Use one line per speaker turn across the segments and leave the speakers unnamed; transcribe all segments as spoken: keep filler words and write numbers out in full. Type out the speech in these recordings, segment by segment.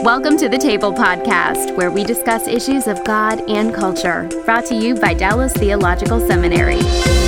Welcome to the Table Podcast, where we discuss issues of God and culture. Brought to you by Dallas Theological Seminary.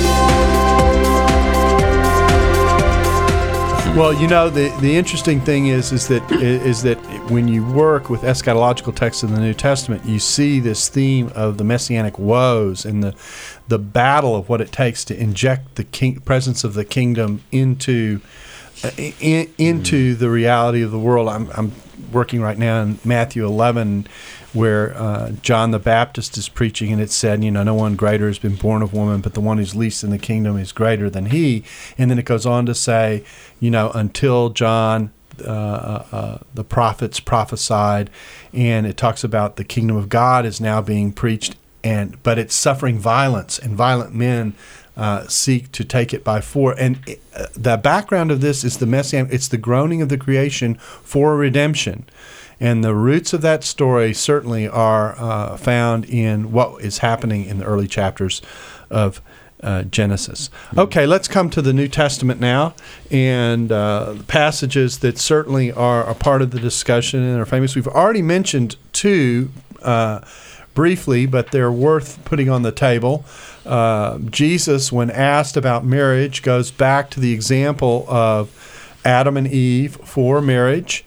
Well, you know, the, the interesting thing is is that is that when you work with eschatological texts in the New Testament, you see this theme of the messianic woes and the the battle of what it takes to inject the king, presence of the kingdom into uh, in, into the reality of the world. I'm I'm working right now in Matthew eleven, where uh, John the Baptist is preaching, and it said, you know, no one greater has been born of woman, but the one who's least in the kingdom is greater than he. And then it goes on to say, you know, until John, uh, uh, the prophets prophesied, and it talks about the kingdom of God is now being preached, and but it's suffering violence, and violent men uh, seek to take it by force. And it, uh, the background of this is the messianic, it's the groaning of the creation for redemption. And the roots of that story certainly are uh, found in what is happening in the early chapters of uh, Genesis. Okay, let's come to the New Testament now, and uh, passages that certainly are a part of the discussion and are famous. We've already mentioned two uh, briefly, but they're worth putting on the table. Uh, Jesus, when asked about marriage, goes back to the example of Adam and Eve for marriage,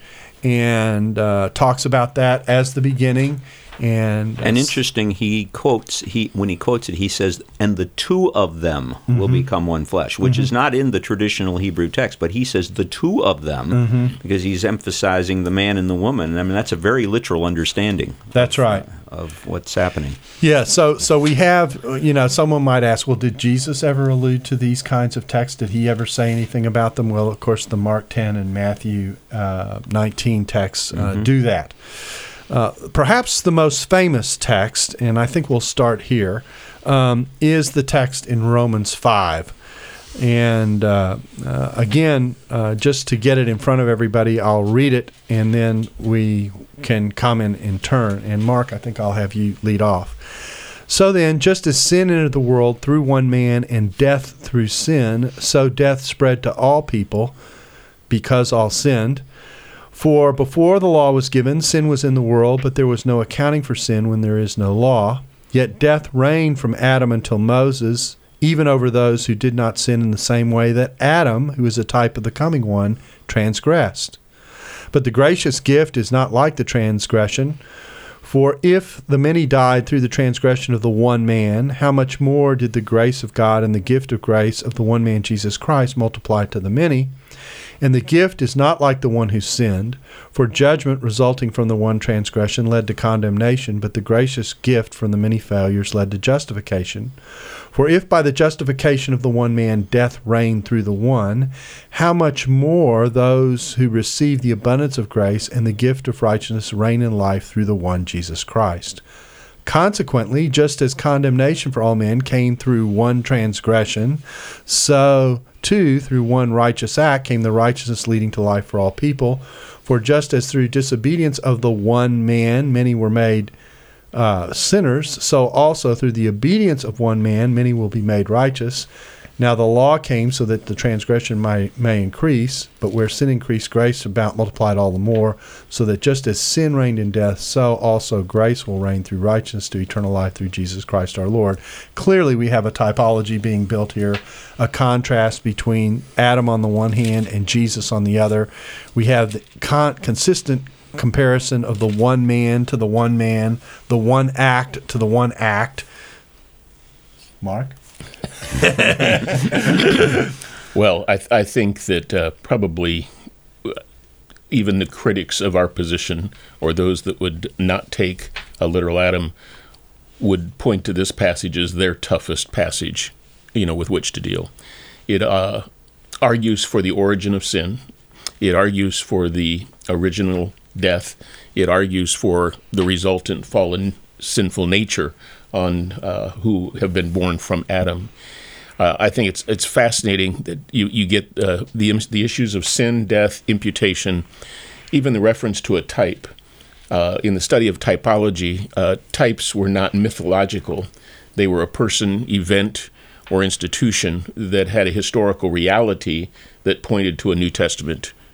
and uh, talks about that as the beginning. And
and interesting, he quotes he when he quotes it, he says, "And the two of them mm-hmm. will become one flesh," which mm-hmm. is not in the traditional Hebrew text, but he says the two of them mm-hmm. because he's emphasizing the man and the woman. I mean, that's a very literal understanding.
That's
of,
right.
Uh, of what's happening.
Yeah, so so we have, you know, someone might ask, well, did Jesus ever allude to these kinds of texts? Did he ever say anything about them? Well, of course, the Mark ten and Matthew uh, nineteen texts uh, mm-hmm. do that. Uh, perhaps the most famous text, and I think we'll start here, um, is the text in Romans five. And uh, uh, again, uh, just to get it in front of everybody, I'll read it, and then we can comment in turn. And Mark, I think I'll have you lead off. So then, just as sin entered the world through one man and death through sin, so death spread to all people because all sinned. For before the law was given, sin was in the world, but there was no accounting for sin when there is no law. Yet death reigned from Adam until Moses, even over those who did not sin in the same way that Adam, who is a type of the coming one, transgressed. But the gracious gift is not like the transgression. For if the many died through the transgression of the one man, how much more did the grace of God and the gift of grace of the one man Jesus Christ multiply to the many? And the gift is not like the one who sinned, for judgment resulting from the one transgression led to condemnation, but the gracious gift from the many failures led to justification. For if by the justification of the one man death reigned through the one, how much more those who receive the abundance of grace and the gift of righteousness reign in life through the one Jesus Christ. Consequently, just as condemnation for all men came through one transgression, so too through one righteous act came the righteousness leading to life for all people. For just as through disobedience of the one man many were made uh, sinners, so also through the obedience of one man many will be made righteous. Now the law came so that the transgression may, may increase, but where sin increased, grace about multiplied all the more, so that just as sin reigned in death, so also grace will reign through righteousness to eternal life through Jesus Christ our Lord. Clearly we have a typology being built here, a contrast between Adam on the one hand and Jesus on the other. We have the con- consistent comparison of the one man to the one man, the one act to the one act. Mark?
Well, I, th- I think that uh, probably even the critics of our position, or those that would not take a literal Adam, would point to this passage as their toughest passage, you know, with which to deal. It uh, argues for the origin of sin. It argues for the original death. It argues for the resultant fallen sinful nature on uh, who have been born from Adam. Uh, I think it's it's fascinating that you you get uh, the the issues of sin, death, imputation, even the reference to a type. Uh, in the study of typology, uh, types were not mythological; they were a person, event, or institution that had a historical reality that pointed to a New Testament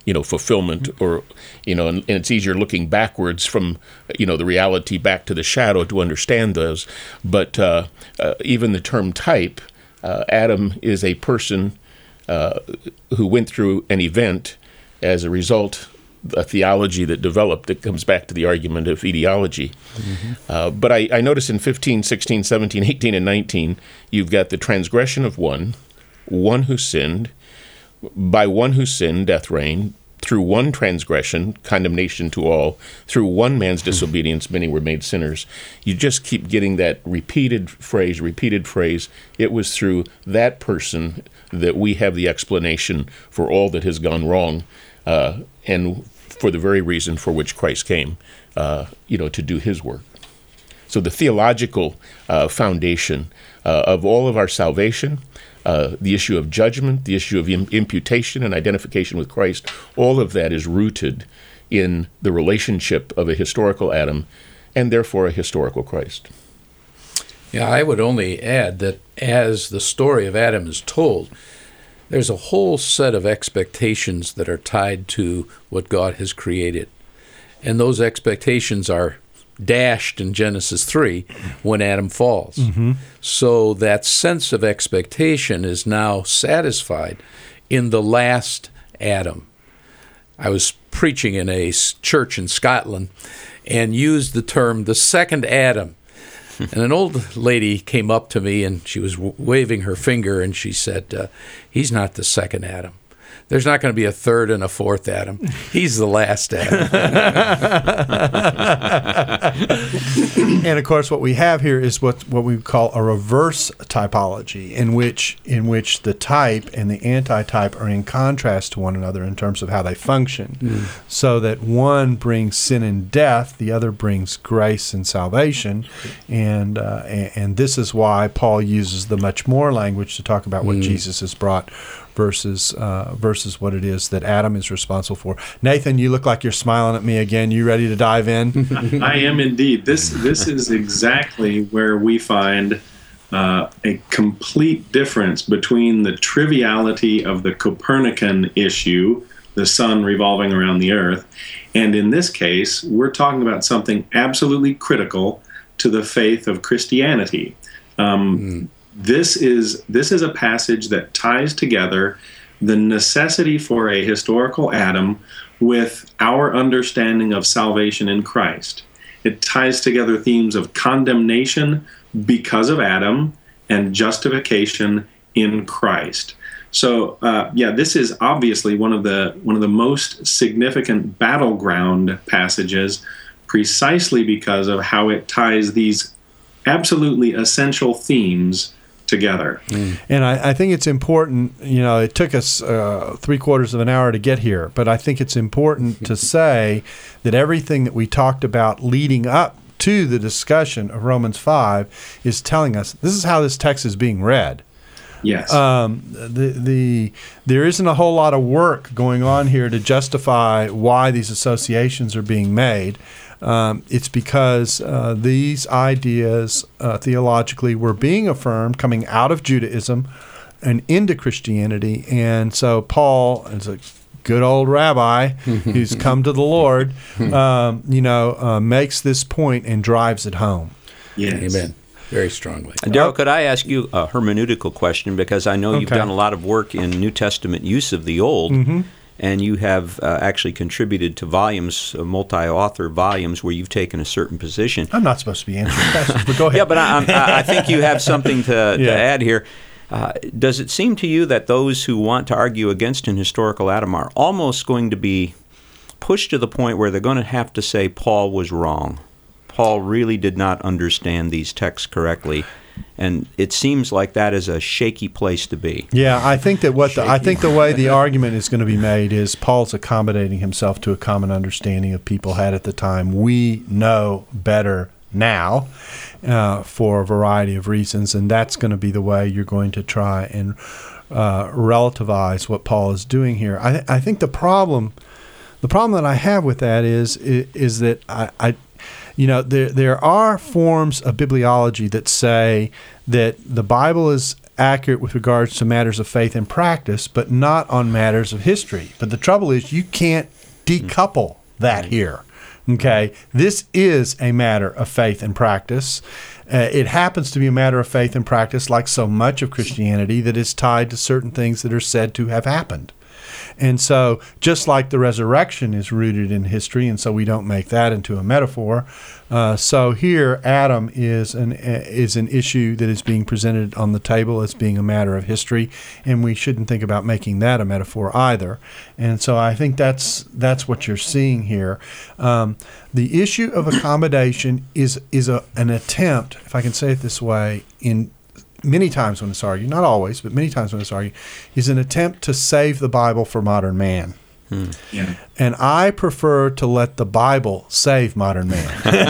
you know, fulfillment, or, you know, and, and it's easier looking backwards from, you know, the reality back to the shadow to understand those. But uh, uh, even the term type, uh, Adam is a person uh, who went through an event. As a result, a theology that developed that comes back to the argument of etiology. Mm-hmm. Uh, but I, I notice in fifteen, sixteen, seventeen, eighteen, and nineteen, you've got the transgression of one, one who sinned. By one who sinned, death reigned. Through one transgression, condemnation to all. Through one man's disobedience, many were made sinners. You just keep getting that repeated phrase, repeated phrase. It was through that person that we have the explanation for all that has gone wrong, uh, and for the very reason for which Christ came, uh, you know, to do his work. So the theological uh, foundation uh, of all of our salvation, uh, the issue of judgment, the issue of im- imputation and identification with Christ, all of that is rooted in the relationship of a historical Adam and therefore a historical Christ.
Yeah, I would only add that as the story of Adam is told, there's a whole set of expectations that are tied to what God has created. And those expectations are dashed in Genesis three when Adam falls. Mm-hmm. So that sense of expectation is now satisfied in the last Adam. I was preaching in a church in Scotland and used the term the second Adam. And an old lady came up to me, and she was w- waving her finger, and she said, uh, he's not the second Adam. There's not going to be a third and a fourth Adam. He's the last Adam.
And, of course, what we have here is what, what we call a reverse typology, in which in which the type and the antitype are in contrast to one another in terms of how they function, mm. so that one brings sin and death, the other brings grace and salvation. And, uh, and, and this is why Paul uses the much more language to talk about what mm. Jesus has brought versus uh, versus what it is that Adam is responsible for. Nathan, you look like you're smiling at me again. You ready to dive in?
I am indeed. This this is exactly where we find uh, a complete difference between the triviality of the Copernican issue, the sun revolving around the earth, and in this case, we're talking about something absolutely critical to the faith of Christianity. Um, mm. This is this is a passage that ties together the necessity for a historical Adam with our understanding of salvation in Christ. It ties together themes of condemnation because of Adam and justification in Christ. So, uh, yeah, this is obviously one of the one of the most significant battleground passages, precisely because of how it ties these absolutely essential themes together.
Mm. And I, I think it's important, you know, it took us uh, three quarters of an hour to get here, but I think it's important to say that everything that we talked about leading up to the discussion of Romans five is telling us this is how this text is being read.
Yes.
Um, the the there isn't a whole lot of work going on here to justify why these associations are being made. Um, it's because uh, these ideas uh, theologically were being affirmed coming out of Judaism and into Christianity. And so Paul, as a good old rabbi who's come to the Lord, um, you know, uh, makes this point and drives it home.
Yes.
Amen. Very strongly.
And Daryl, could I ask you a hermeneutical question? Because I know okay. you've done a lot of work in New Testament use of the Old. Mm-hmm. And you have uh, actually contributed to volumes, uh, multi-author volumes, where you've taken a certain position.
I'm not supposed to be answering questions, but go ahead.
Yeah, but I, I, I think you have something to,
yeah.
to add here. Uh, does it seem to you that those who want to argue against an historical Adam are almost going to be pushed to the point where they're going to have to say Paul was wrong? Paul really did not understand these texts correctly. And it seems like that is a shaky place to be.
Yeah, I think that what the, I think the way the argument is going to be made is Paul's accommodating himself to a common understanding of people had at the time. We know better now uh, for a variety of reasons, and that's going to be the way you're going to try and uh, relativize what Paul is doing here. I, I think the problem, the problem that I have with that is is, is that I. I You know, there there are forms of bibliology that say that the Bible is accurate with regards to matters of faith and practice, but not on matters of history. But the trouble is you can't decouple that here. Okay, this is a matter of faith and practice. Uh, it happens to be a matter of faith and practice, like so much of Christianity, that is tied to certain things that are said to have happened. And so, just like the resurrection is rooted in history, and so we don't make that into a metaphor, uh, so here Adam is an is an issue that is being presented on the table as being a matter of history, and we shouldn't think about making that a metaphor either. And so, I think that's that's what you're seeing here. Um, the issue of accommodation is is a, an attempt, if I can say it this way, in many times when it's argued, not always, but many times when it's argued, is an attempt to save the Bible for modern man.
Hmm. Yeah.
And I prefer to let the Bible save modern man.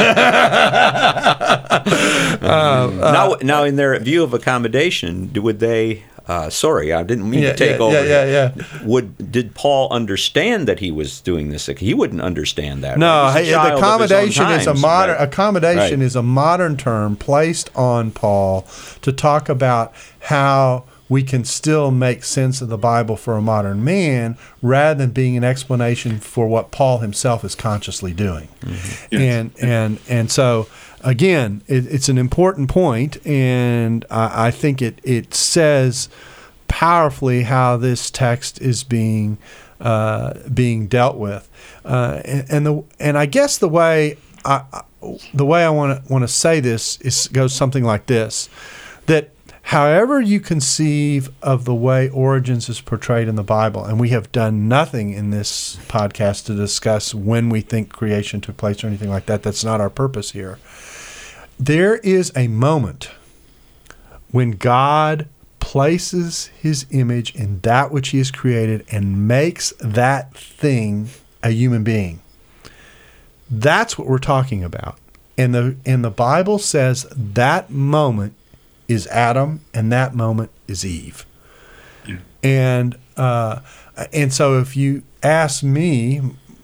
uh, uh, now, now, in their view of accommodation, would they... Uh, sorry, I didn't mean
yeah,
to take
yeah,
over.
Yeah, yeah, yeah.
Would did Paul understand that he was doing this? He wouldn't understand that.
No,
right?
hey, the accommodation is a modern
right?
accommodation
right.
is a modern term placed on Paul to talk about how we can still make sense of the Bible for a modern man, rather than being an explanation for what Paul himself is consciously doing. Mm-hmm. Yes. And and and so. Again, it, it's an important point, and I, I think it, it says powerfully how this text is being uh, being dealt with, uh, and, and the and I guess the way I, the way I want to want to say this is goes something like this: that however you conceive of the way origins is portrayed in the Bible, and we have done nothing in this podcast to discuss when we think creation took place or anything like that. That's not our purpose here. There is a moment when God places his image in that which he has created and makes that thing a human being. That's what we're talking about. And the and the Bible says that moment is Adam and that moment is Eve. Yeah. And uh, and so if you ask me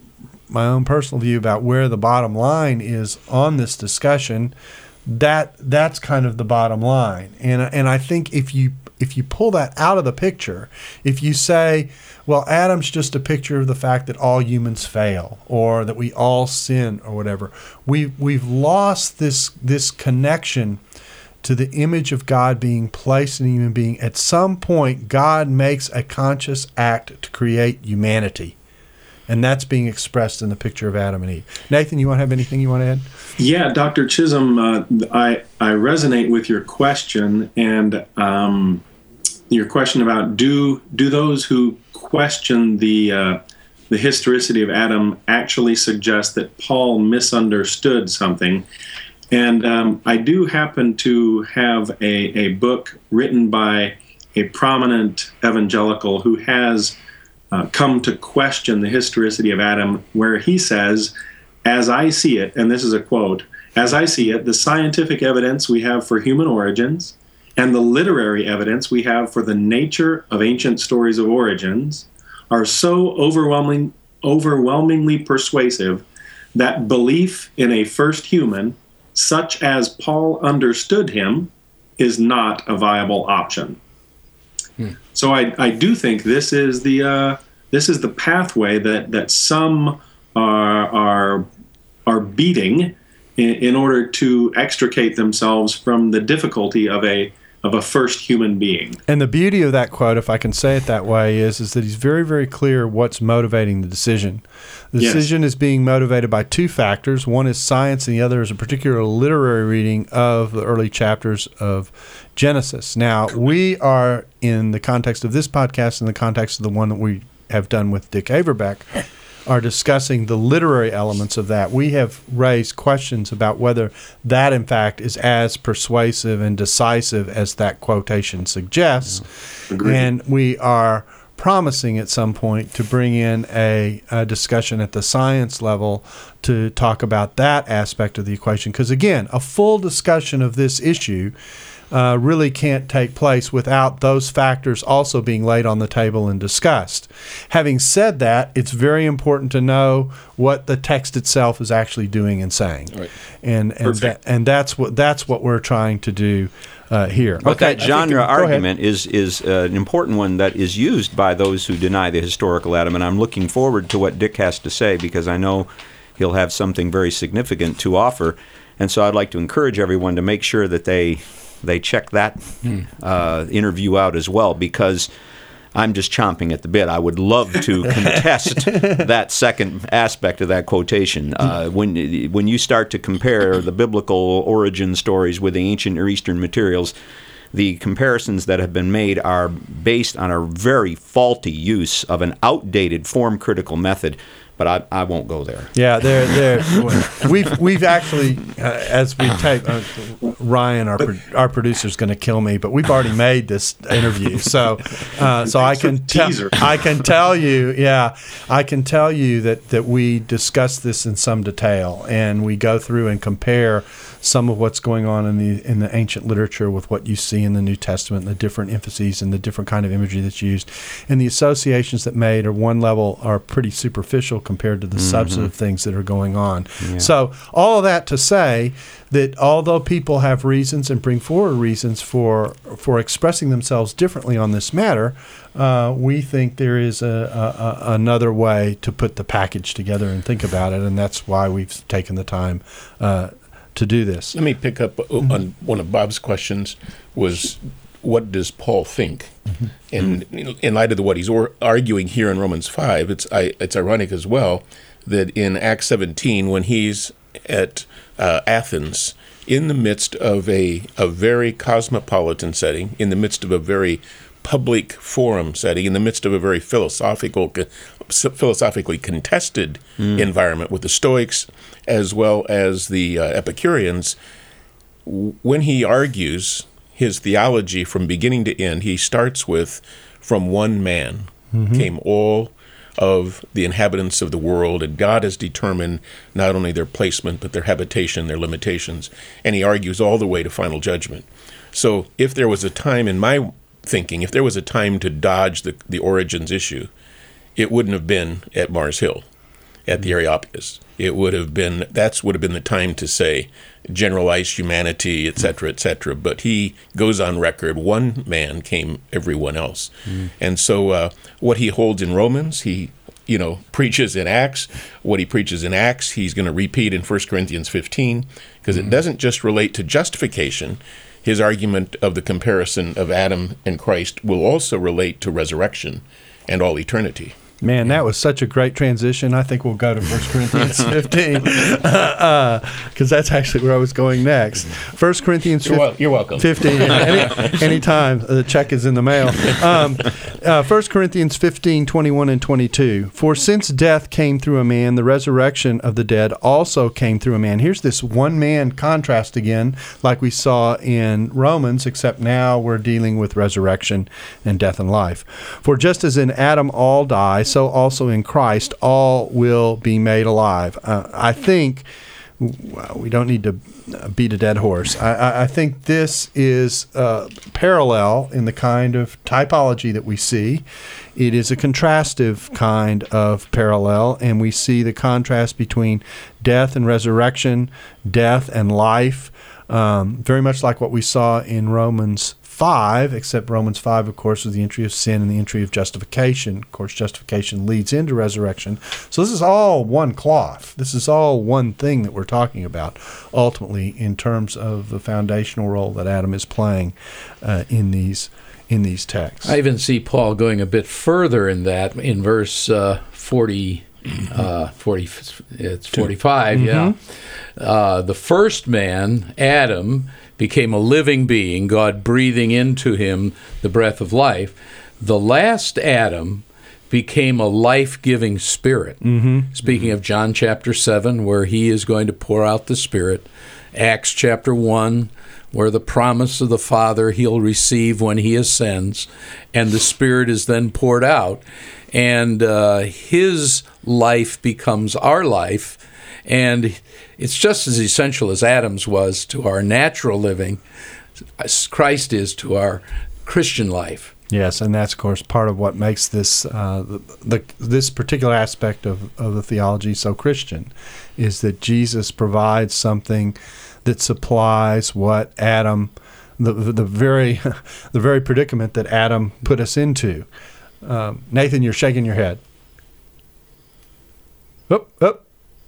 my own personal view about where the bottom line is on this discussion, that that's kind of the bottom line. And and I think if you if you pull that out of the picture, if you say, well, Adam's just a picture of the fact that all humans fail or that we all sin or whatever, we we've lost this this connection to the image of God being placed in a human being. At some point, God makes a conscious act to create humanity. And that's being expressed in the picture of Adam and Eve. Nathan, you want to have anything you want to add?
Yeah, Doctor Chisholm, uh, I, I resonate with your question, and um, your question about do do those who question the uh, the historicity of Adam actually suggest that Paul misunderstood something? And um, I do happen to have a, a book written by a prominent evangelical who has Uh, come to question the historicity of Adam, where he says, as I see it, and this is a quote, as I see it, the scientific evidence we have for human origins and the literary evidence we have for the nature of ancient stories of origins are so overwhelming, overwhelmingly persuasive that belief in a first human, such as Paul understood him, is not a viable option. Hmm. So I, I do think this is the uh, this is the pathway that, that some are are are beating in, in order to extricate themselves from the difficulty of a of a first human being.
And the beauty of that quote, if I can say it that way, is is that he's very, very clear what's motivating the decision. The
Yes.
decision is being motivated by two factors. One is science, and the other is a particular literary reading of the early chapters of Genesis. Now, we are, in the context of this podcast, in the context of the one that we have done with Dick Averbeck, are discussing the literary elements of that. We have raised questions about whether that, in fact, is as persuasive and decisive as that quotation suggests.
Agreed.
And we are promising at some point to bring in a, a discussion at the science level to talk about that aspect of the equation. Because, again, a full discussion of this issue uh, really can't take place without those factors also being laid on the table and discussed. Having said that, it's very important to know what the text itself is actually doing and saying,
right.
and and that, and that's what that's what we're trying to do uh, here.
But
okay,
that genre
think,
argument is is uh, an important one that is used by those who deny the historical Adam, and I'm looking forward to what Dick has to say, because I know he'll have something very significant to offer, and so I'd like to encourage everyone to make sure that they they check that uh, interview out as well, because I'm just chomping at the bit. I would love to contest that second aspect of that quotation. Uh, when when you start to compare the biblical origin stories with the ancient Near Eastern materials, the comparisons that have been made are based on a very faulty use of an outdated form-critical method. But I, I won't go there.
Yeah, there, there. We've we've actually, uh, as we take, uh, Ryan, our pro- our producer, is going to kill me, but we've already made this interview, so uh, so I can tell I can tell you, yeah, I can tell you that, that we discuss this in some detail, and we go through and compare some of what's going on in the in the ancient literature with what you see in the New Testament, and the different emphases and the different kind of imagery that's used, and the associations that made at one level are pretty superficial compared to the mm-hmm. substantive things that are going on. Yeah. So all of that to say that although people have reasons and bring forward reasons for for expressing themselves differently on this matter, uh, we think there is a, a, a another way to put the package together and think about it, and that's why we've taken the time uh, to do this.
Let me pick up on one of Bob's questions, was what does Paul think? Mm-hmm. And in light of the, what he's or, arguing here in Romans five, it's I, it's ironic as well that in Acts seventeen, when he's at uh, Athens, in the midst of a, a very cosmopolitan setting, in the midst of a very public forum setting, in the midst of a very philosophical, philosophically contested mm. environment with the Stoics as well as the uh, Epicureans, when he argues his theology from beginning to end, he starts with, from one man mm-hmm. came all of the inhabitants of the world, and God has determined not only their placement, but their habitation, their limitations. And he argues all the way to final judgment. So if there was a time in my thinking, if there was a time to dodge the, the origins issue, it wouldn't have been at Mars Hill, at the Areopagus. It would have been, that's would have been the time to say generalized humanity, et cetera, et cetera. But he goes on record, one man came everyone else. Mm. And so uh, what he holds in Romans, he, you know, preaches in Acts. What he preaches in Acts, he's going to repeat in First Corinthians fifteen, because mm. it doesn't just relate to justification. His argument of the comparison of Adam and Christ will also relate to resurrection and all eternity.
Man, that was such a great transition. I think we'll go to First Corinthians fifteen, because uh, uh, that's actually where I was going next. First Corinthians
you're, wel- you're welcome.
fifteen, any, anytime. The check is in the mail. Um, uh, First Corinthians fifteen, twenty-one and twenty-two. For since death came through a man, the resurrection of the dead also came through a man. Here's this one-man contrast again, like we saw in Romans, except now we're dealing with resurrection and death and life. For just as in Adam all die, so also in Christ all will be made alive. Uh, I think well, we don't need to beat a dead horse. I, I think this is uh, parallel in the kind of typology that we see. It is a contrastive kind of parallel, and we see the contrast between death and resurrection, death and life, um, very much like what we saw in Romans five, except Romans five, of course, is the entry of sin and the entry of justification. Of course, justification leads into resurrection. So this is all one cloth. This is all one thing that we're talking about, ultimately, in terms of the foundational role that Adam is playing uh, in these in these texts.
I even see Paul going a bit further in that in verse uh, forty. Uh, forty, it's forty-five, mm-hmm. yeah. Uh, the first man, Adam, became a living being, God breathing into him the breath of life. The last Adam became a life-giving spirit. Mm-hmm. Speaking mm-hmm. of John chapter seven, where he is going to pour out the Spirit. Acts chapter one, where the promise of the Father he'll receive when he ascends, and the Spirit is then poured out. And uh, his life becomes our life, and it's just as essential as Adam's was to our natural living. Christ is to our Christian life.
Yes, and that's, of course, part of what makes this uh, the, the this particular aspect of, of the theology so Christian, is that Jesus provides something that supplies what Adam, the the very the very predicament that Adam put us into. Um, Nathan, you're shaking your head. Up, up.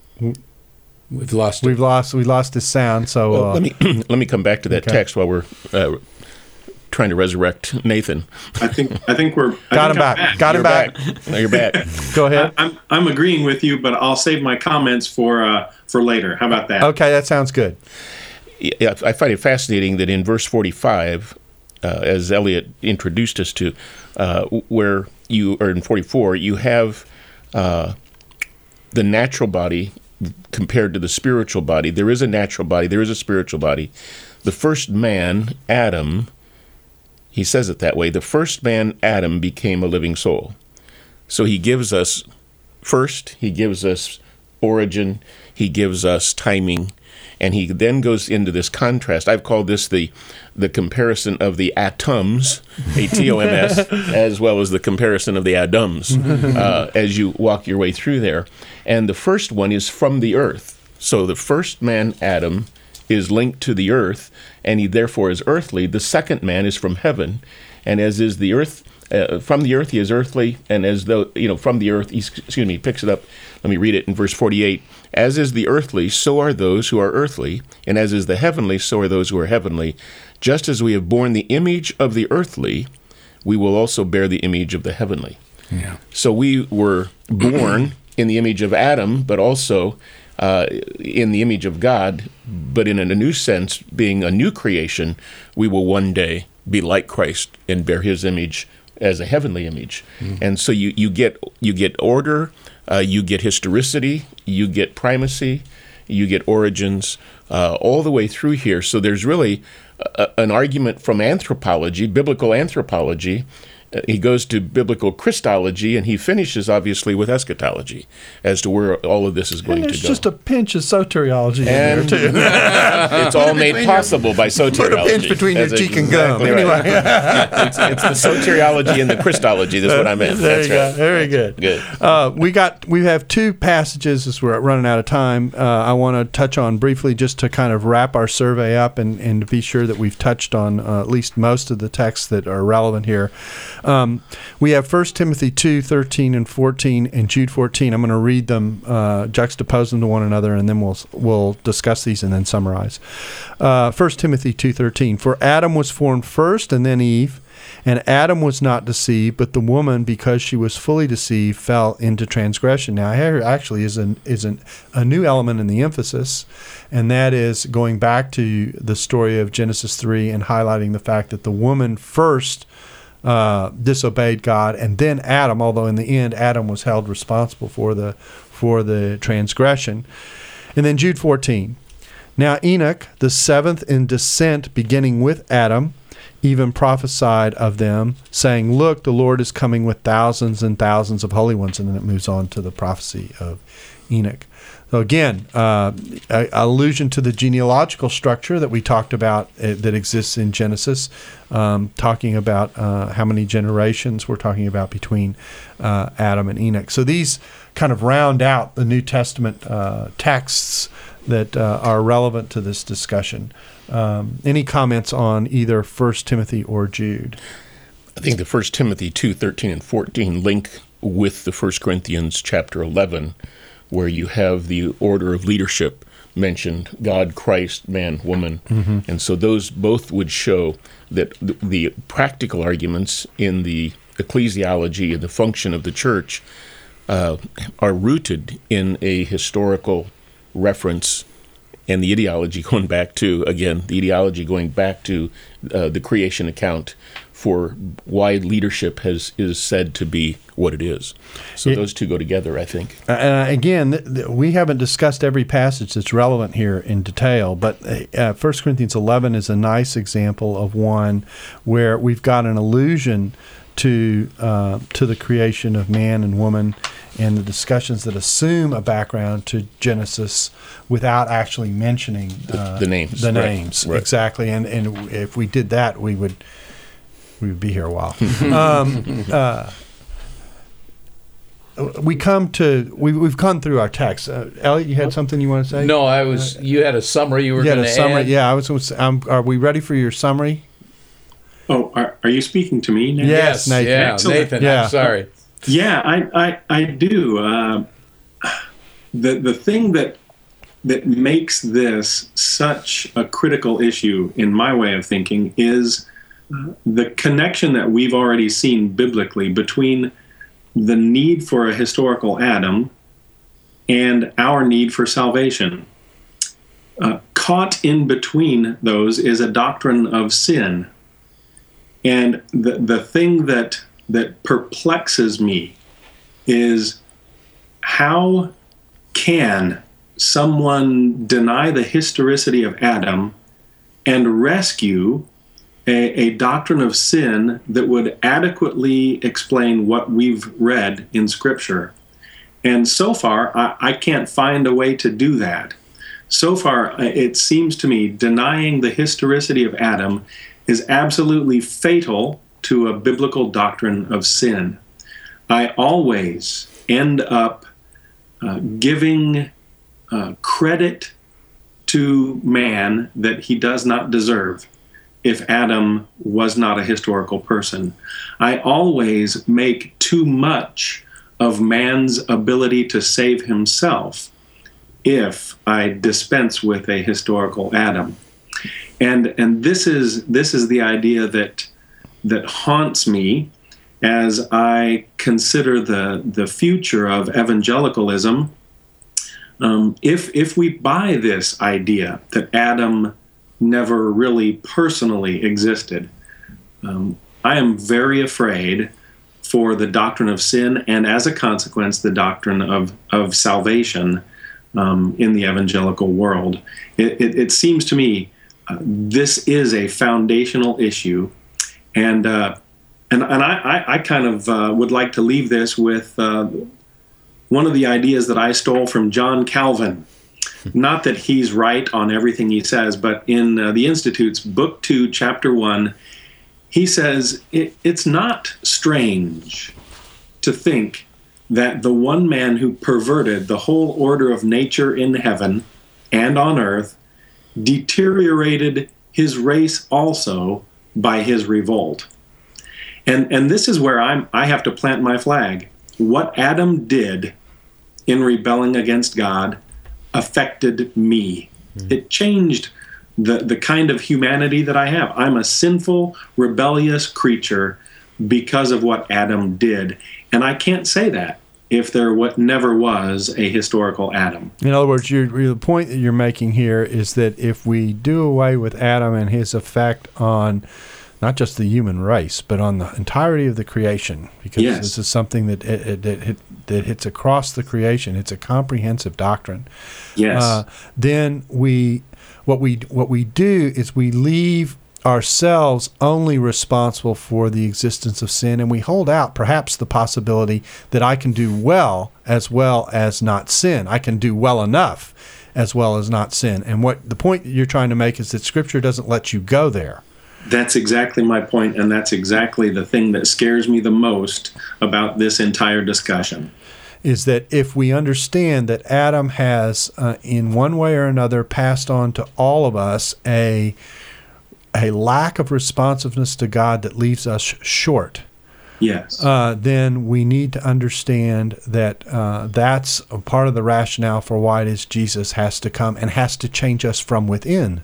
We've lost.
We've lost. We lost his sound. So
well,
uh,
let me let me come back to that
okay.
text while we're uh, trying to resurrect Nathan.
I think I think we're I
got
think
him
I'm
back. Got him
You're
back.
back. No, you're back.
Go ahead.
I, I'm I'm agreeing with you, but I'll save my comments for uh, for later. How about that?
Okay, that sounds good.
Yeah, I find it fascinating that in verse forty-five, uh, as Elliot introduced us to, uh, where you, or in forty-four, you have uh, the natural body compared to the spiritual body. There is a natural body, there is a spiritual body. The first man, Adam, he says it that way, the first man, Adam, became a living soul. So he gives us, first, he gives us origin, he gives us timing, and he then goes into this contrast. I've called this the the comparison of the atoms, A T O M S, as well as the comparison of the Adams, uh, as you walk your way through there. And the first one is from the earth. So the first man, Adam, is linked to the earth, and he therefore is earthly. The second man is from heaven, and as is the earth, uh, from the earth he is earthly, and as though, you know, from the earth, he, excuse me, he picks it up. Let me read it in verse forty-eight. As is the earthly, so are those who are earthly, and as is the heavenly, so are those who are heavenly. Just as we have borne the image of the earthly, we will also bear the image of the heavenly.
Yeah.
So we were born in the image of Adam, but also uh, in the image of God, but in a new sense, being a new creation, we will one day be like Christ and bear his image as a heavenly image. Mm. And so you, you get you get order, uh, you get historicity, you get primacy, you get origins, uh, all the way through here. So there's really a, an argument from anthropology, biblical anthropology. Uh, he goes to biblical Christology, and he finishes, obviously, with eschatology as to where all of this is going
And
to
there's
go.
just a pinch of soteriology in there,
And
too.
it's all made possible by soteriology.
Put a pinch between your
That's
cheek and gum.
exactly right.
Anyway.
it's, it's the soteriology and the Christology. That's what I meant.
There
That's
you
right.
go. Very good.
Good.
Uh, we got we have two passages as we're running out of time. Uh, I want to touch on briefly just to kind of wrap our survey up and, and to be sure that we've touched on uh, at least most of the texts that are relevant here. Um, we have First Timothy two, thirteen and fourteen and Jude fourteen. I'm going to read them, uh, juxtapose them to one another, and then we'll we'll discuss these and then summarize. Uh, First Timothy two, thirteen. For Adam was formed first and then Eve, and Adam was not deceived, but the woman, because she was fully deceived, fell into transgression. Now, here actually is, an, is an, a new element in the emphasis, and that is going back to the story of Genesis three and highlighting the fact that the woman first uh, disobeyed God, and then Adam, although in the end Adam was held responsible for the for the transgression. And then Jude fourteen. Now Enoch, the seventh in descent, beginning with Adam, even prophesied of them, saying, "Look, the Lord is coming with thousands and thousands of holy ones." And then it moves on to the prophecy of Enoch. So again, uh, a, a allusion to the genealogical structure that we talked about uh, that exists in Genesis, um, talking about uh, how many generations we're talking about between uh, Adam and Enoch. So these kind of round out the New Testament uh, texts that uh, are relevant to this discussion. Um, any comments on either First Timothy or Jude?
I think the First Timothy two, thirteen and fourteen link with the First Corinthians chapter eleven, where you have the order of leadership mentioned, God, Christ, man, woman. Mm-hmm. And so those both would show that the, the practical arguments in the ecclesiology and the function of the church uh, are rooted in a historical reference, and the ideology going back to, again, the ideology going back to uh, the creation account for why leadership has is said to be what it is. So
it,
those two go together, I think.
Uh, again, th- th- we haven't discussed every passage that's relevant here in detail, but uh, First Corinthians eleven is a nice example of one where we've got an allusion to uh, to the creation of man and woman, and the discussions that assume a background to Genesis without actually mentioning uh,
the, the names.
The
right.
names
right.
exactly, and and if we did that, we would we would be here a while. um, uh, we come to we we've gone through our text. Uh, Elliot, you had something you want to say?
No, I was. You had a summary you were
You had
going
a
to
summary.
add?
Yeah, I was. Gonna say, um, are we ready for your summary?
Oh, are, are you speaking to me now?
Yes,
Yes,
Nathan.
yeah,
Excellent.
Nathan.
Yeah.
I'm sorry.
Yeah, I, I, I do. Uh, the the thing that that makes this such a critical issue, in my way of thinking, is the connection that we've already seen biblically between the need for a historical Adam and our need for salvation. Uh, caught in between those is a doctrine of sin. And the the thing that that perplexes me is how can someone deny the historicity of Adam and rescue a, a doctrine of sin that would adequately explain what we've read in Scripture. And so far, I, I can't find a way to do that. So far, it seems to me denying the historicity of Adam is absolutely fatal to a biblical doctrine of sin. I always end up uh, giving uh, credit to man that he does not deserve if Adam was not a historical person. I always make too much of man's ability to save himself if I dispense with a historical Adam. And and this is this is the idea that that haunts me as I consider the the future of evangelicalism. Um, if if we buy this idea that Adam never really personally existed, um, I am very afraid for the doctrine of sin and, as a consequence, the doctrine of of salvation um, in the evangelical world. It, it, it seems to me uh, this is a foundational issue, and uh, and and I, I, I kind of uh, would like to leave this with uh, one of the ideas that I stole from John Calvin. Not that he's right on everything he says, but in uh, the Institute's Book Two, Chapter One, he says it, it's not strange to think that the one man who perverted the whole order of nature in heaven and on earth deteriorated his race also by his revolt. And and this is where I'm I have to plant my flag. What Adam did in rebelling against God affected me. Mm. It changed the, the kind of humanity that I have. I'm a sinful, rebellious creature because of what Adam did. And I can't say that if there what never was a historical Adam.
In other words, you're, the point that you're making here is that if we do away with Adam and his effect on not just the human race, but on the entirety of the creation, because yes. this is something that it, it, that, hit, that hits across the creation. It's a comprehensive doctrine.
Yes.
Uh, then we, what we what we do is we leave ourselves only responsible for the existence of sin, and we hold out perhaps the possibility that I can do well as well as not sin. I can do well enough as well as not sin. And what the point that you're trying to make is that Scripture doesn't let you go there.
That's exactly my point, and that's exactly the thing that scares me the most about this entire discussion.
Is that if we understand that Adam has, uh, in one way or another, passed on to all of us a a lack of responsiveness to God that leaves us sh- short,
yes,
uh, then we need to understand that uh, that's a part of the rationale for why it is Jesus has to come and has to change us from within.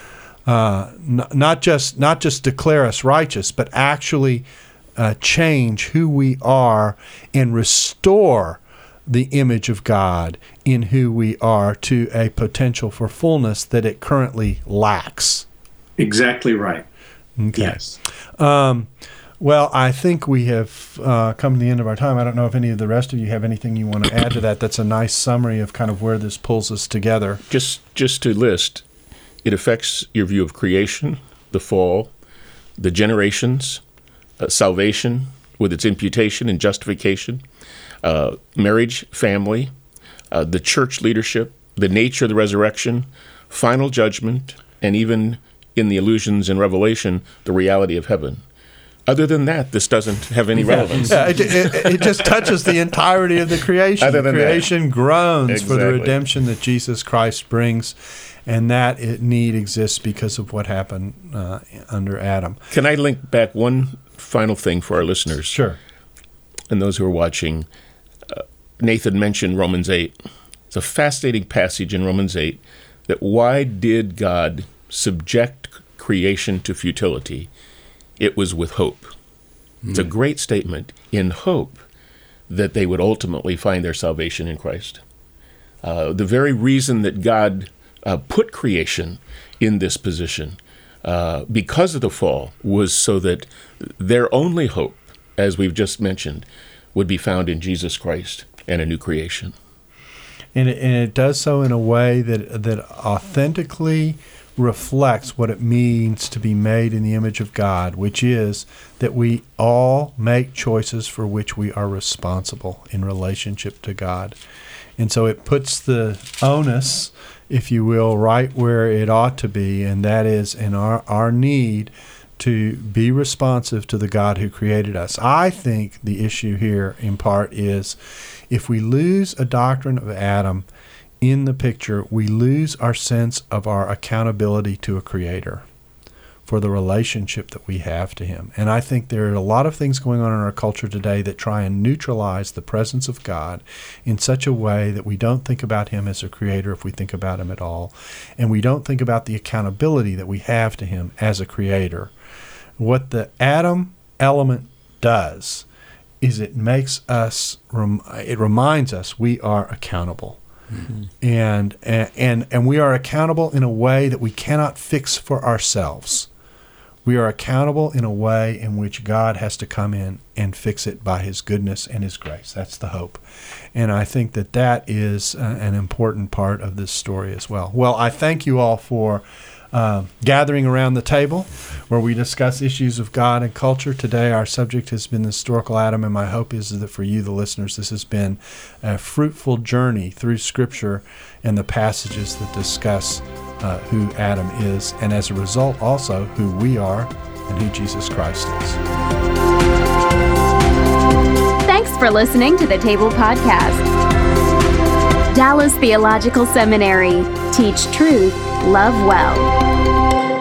Uh, n- not just not just declare us righteous, but actually uh, change who we are and restore the image of God in who we are to a potential for fullness that it currently lacks.
Exactly right.
Okay.
Yes.
Um, well, I think we have uh, come to the end of our time. I don't know if any of the rest of you have anything you want to add to that. That's a nice summary of kind of where this pulls us together.
Just just to list, it affects your view of creation, the fall, the generations, uh, salvation, with its imputation and justification, uh, marriage, family, uh, the church leadership, the nature of the resurrection, final judgment, and even in the allusions in Revelation, the reality of heaven. Other than that, this doesn't have any relevance.
Yeah, it, it, it just touches the entirety of the creation.
Other than
creation
that.
groans
Exactly.
for the redemption that Jesus Christ brings, and that it need exists because of what happened uh, under Adam.
Can I link back one final thing for our listeners?
Sure.
And those who are watching? Uh, Nathan mentioned Romans eight. It's a fascinating passage in Romans eight that why did God subject creation to futility? It was with hope. Mm. It's a great statement, in hope that they would ultimately find their salvation in Christ. Uh, the very reason that God uh, put creation in this position uh, because of the fall was so that their only hope, as we've just mentioned, would be found in Jesus Christ and a new creation.
And it, and it does so in a way that that authentically reflects what it means to be made in the image of God, which is that we all make choices for which we are responsible in relationship to God. And so it puts the onus, if you will, right where it ought to be, and that is in our, our need to be responsive to the God who created us. I think the issue here, in part, is if we lose a doctrine of Adam in the picture, we lose our sense of our accountability to a creator for the relationship that we have to him. And I think there are a lot of things going on in our culture today that try and neutralize the presence of God in such a way that we don't think about him as a creator if we think about him at all. And we don't think about the accountability that we have to him as a creator. What the Adam element does is it makes us, it reminds us we are accountable. Mm-hmm. And, and and we are accountable in a way that we cannot fix for ourselves. We are accountable in a way in which God has to come in and fix it by his goodness and his grace. That's the hope. And I think that that is uh, an important part of this story as well. Well, I thank you all for uh, gathering around the table where we discuss issues of God and culture. Today our subject has been the historical Adam, and my hope is that for you, the listeners, this has been a fruitful journey through Scripture and the passages that discuss uh, who Adam is, and as a result also who we are and who Jesus Christ is.
Thanks for listening to the Table Podcast. Dallas Theological Seminary. Teach truth, love well.